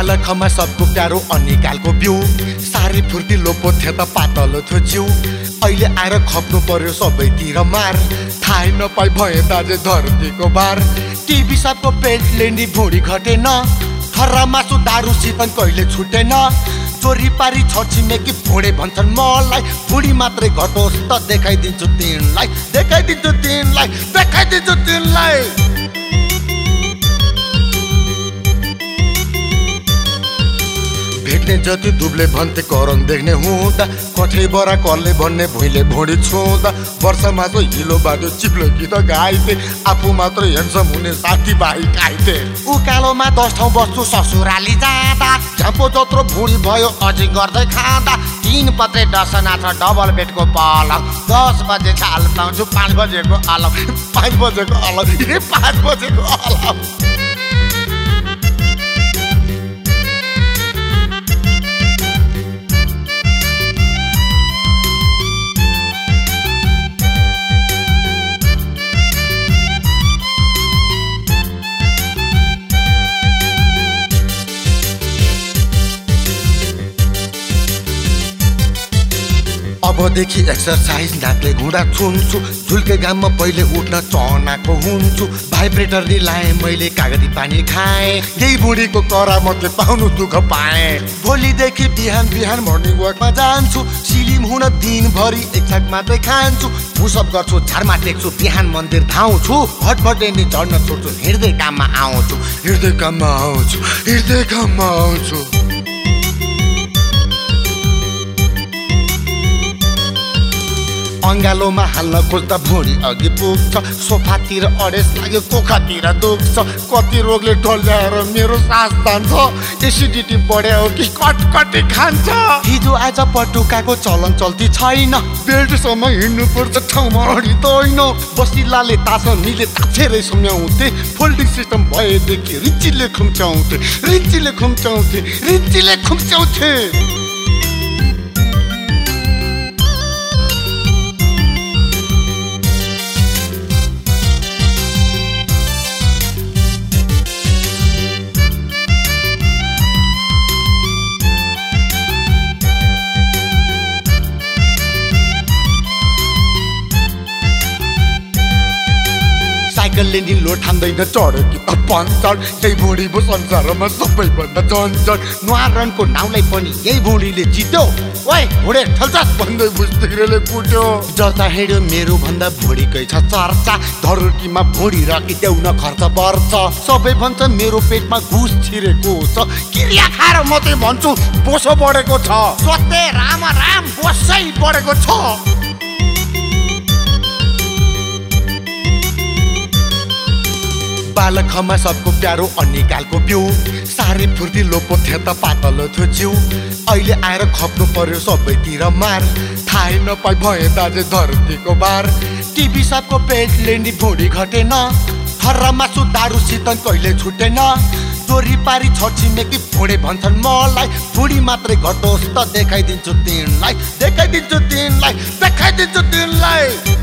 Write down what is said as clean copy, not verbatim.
बालखमा सबको प्यारो अनिकालको बिउ सारी फुर्ती लोपो थियो त पातलो थियो जिउ अहिले आएर खप्नु पर्यो सबैतिर मार थाहै नपाई भए दाजे धरतीको बार टिभी सबको पेट लेन्डी भुँडी घटेन खर्रा मासु दारु सितन कहिले छुटेन चोरी पारी छछिमेकी भुँडे भन्छन् मलाई भुँडी मात्रै घटोस् त देखाइदिन्छु तिनलाई देखाइदिन्छु तिनलाई देखाइदिन्छु तिनलाई भेट्ने जति दुब्ले भन्थे करन देख्ने हुँदा कठै बरा कलले भन्ने भुइँले भुँडी छुँदा वर्षमा त हिलो बाटो चिप्लो गीत गाइथे आफू मात्र हेन्सम हुने साथीभाइ गाइथे उकालोमा 10 ठाउँ बस्छु ससुराली जाँदा झ्यापो जत्रो भुँडी भयो अझै गर्दै खाँदा 3 पत्रे डसना छ डबल बेडको पलङ 10 बजे छाल पाउँछु 5 बजेको अलग 5 बजेको अलग 5 बजेको अलग अबदेखि एक्सरसाइज नाकले घुँडा छुन्छु झुल्के घाममा पहिले उठ्न चनाको हुन्छु भाइब्रेटर लाएँ मैले कागती पानी खाएँ यही बुढीको करा मध्ये पाउनु दुःख पाएँ भोलिदेखि बिहान बिहान मर्निङ वकमा जान्छु सिलिम हुन दिनभरि एकछाक मात्रै खान्छु पुसअप गर्छु झारमा टेक्छु बिहान मन्दिर धाउँछु भटभटे नि चढ्न छोड्छु हिँड्दै काममा आउँछु हिँड्दै काममा आउँछु हिँड्दै काममा आउँछु अङ्गालोमा हाल्न खोज्दा भुँडी अघि पुग्छ सोफातिर अडेस लाग्यो कोखातिर दुख्छ कति रोगले ढल्याएर मेरो सास तान्छ एसिडिटी बढ्यो कि कटकटी खान्छ हिजो आज पटुकाको चलन चल्ती छैन बेल्टसम्म हिँड्नु पर्छ ठाउँमा अडिँदैन बसिलाले तासनीले ताछेरै सम्झाउँथे फोल्डिङ सिस्टम भएदेखि रिचिले खुम्च्याउँथे रिचिले खुम्च्याउँथे रिचिले खुम्च्याउँथे साइकलले निलो ठान्दैन चढ्यो कि त पञ्चर यही भुँडीको संसारमा सबैभन्दा झन्झट नुहारनको नाउँलाई पनि यही भुँडीले जित्यो ओए भुँडे ठल्छस् भन्दै बुझ्तिरले कुट्यो जता हिँड्यो मेरो भन्दा भुँडीकै छ चर्चा धरुटीमा भुँडी राखी देउन खर्च पर्छ सबै भन्छ मेरो पेटमा घुस छिरेको छ क्रिया खाएर म चाहिँ भन्छु बोसो बढेको छ सत्य राम राम बोसै बढेको छ बालखमा सबको प्यारो अनिकालको बिउ सारी फुर्ती लोपो थियो त पातलो थियो जिउ अहिले आएर खप्नु पर्यो सबैतिर मार थाहै नपाई भए दाजे धरतीको बार टिभी सबको पेट लेन्डी भुँडी घटेन खर्रा मासु दारु सितन कहिले छुटेन चोरी पारी छछिमेकी भुँडे भन्छन् मलाई भुँडी मात्रै घटोस् त देखाइदिन्छु तिनलाई देखाइदिन्छु तिनलाई देखाइदिन्छु तिनलाई